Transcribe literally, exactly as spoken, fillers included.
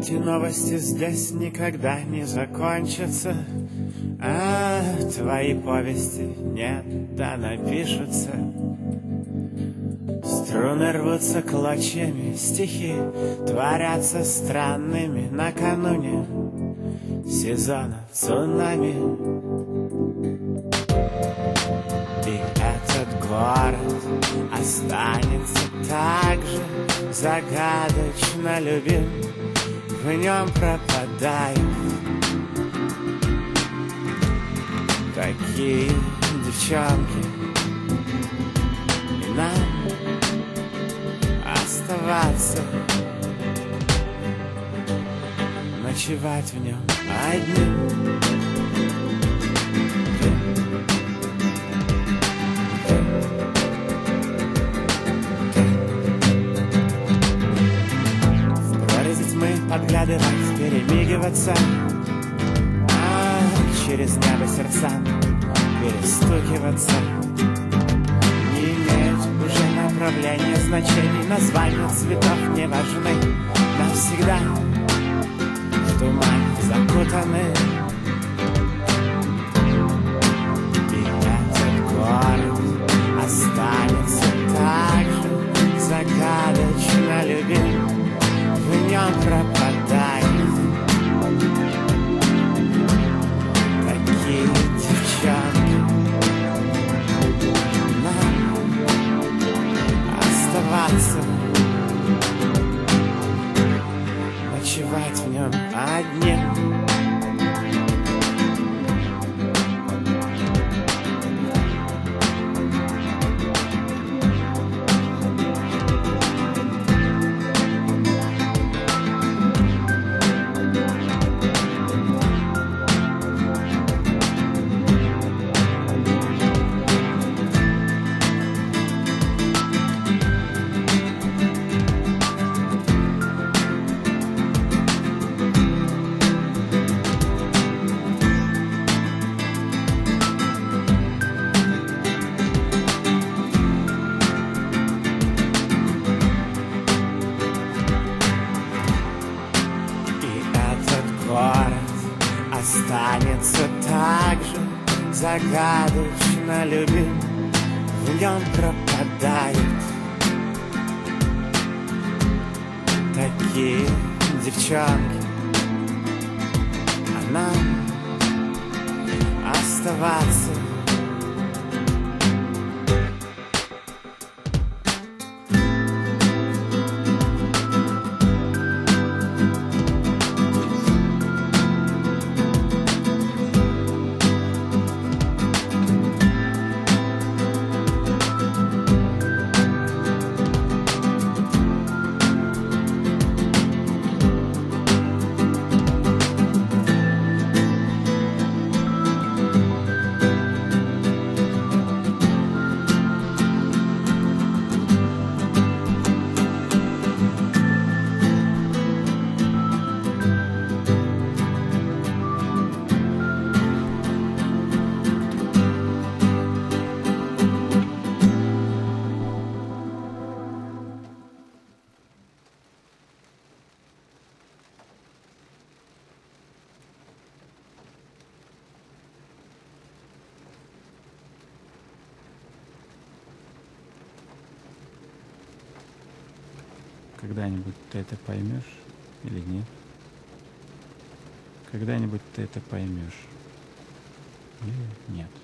Эти новости здесь никогда не закончатся, а твои повести нет, да напишутся. Струны рвутся клочьями, стихи творятся странными накануне сезона цунами. И этот город останется так же загадочно любим, в нем пропадают такие девчонки. И нам оставаться, ночевать в нем одним. Подглядывать, перемигиваться, а через небо сердцам перестукиваться. Не имеют уже направления, значений, названия цветов не важны. Навсегда в тумане закутаны. И этот город останется так же загадочно любим, в нем пропадают такие девчонки. Нам оставаться, ночевать в нем одним. Останется так же загадочно любим, в нем пропадают такие девчонки. А нам оставаться, когда-нибудь ты это поймешь или нет? Когда-нибудь ты это поймешь или нет?